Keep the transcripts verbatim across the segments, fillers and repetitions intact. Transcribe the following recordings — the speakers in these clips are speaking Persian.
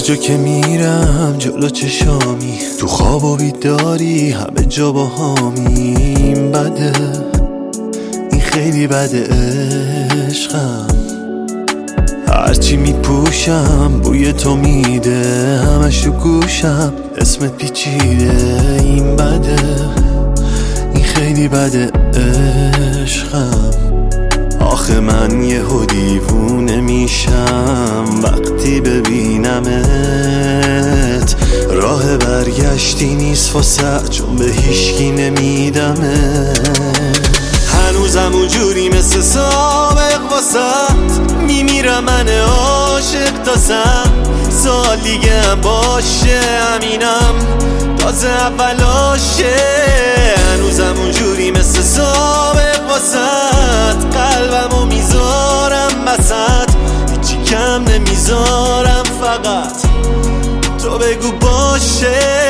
جا که میرم جلو چشامی، تو خواب و بیداری همه جا با هامی. این بده، این خیلی بده عشقم، هرچی میپوشم بوی تو میده، همش تو گوشم اسمت پیچیده. این بده، این خیلی بده عشقم، آخه من یهو دیوونه میشم وقتی ببینمت. راه برگشتی نیست واسه، چون به هیچکی نمیدمت. هنوزم اونجوری مثل سابق واسط، میمیرم من عاشق تازم. سال دیگه هم باشه همینم، تازه اولاشه. هنوزم اونجوری مثل سابق واسط، قلبمو میذارم وسط، هیچی کم نمیذارم، فقط تو بگو باشه.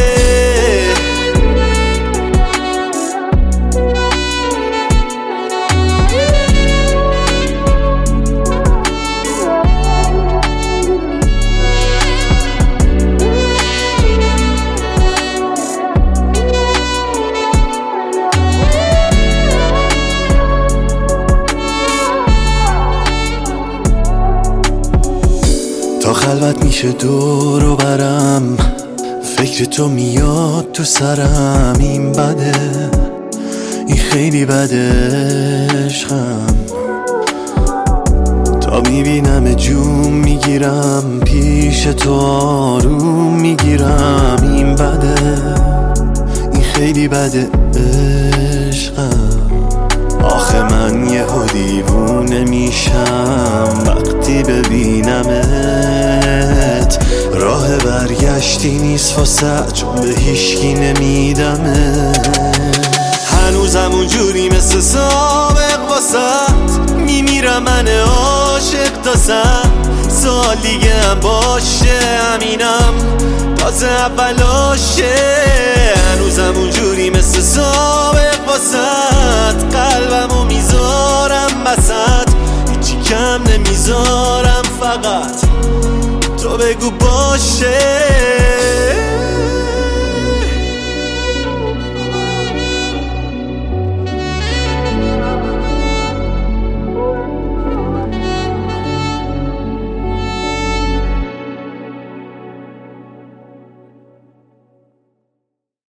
تا خلوت میشه دور و برم، فکر تو میاد تو سرم. این بده، این خیلی بده عشقم، تا میبینم جون میگیرم پیش تو آروم میگیرم. این بده، این خیلی بده عشقم، آخه من یهو دیوونه میشم وقتی ببینمت. راه برگشتی نیست واسه، چون به هیچکی نمیدمت. هنوزم اونجوری مثل سابق واسط، میمیرم من عاشق تازم. سال دیگه هم باشه همینم، تازه اولاشه. هنوزم اونجوری مثل سابق واسط، قلبمو میذارم وسط، هیچی کم نمیذارم، فقط تو بگو باشه.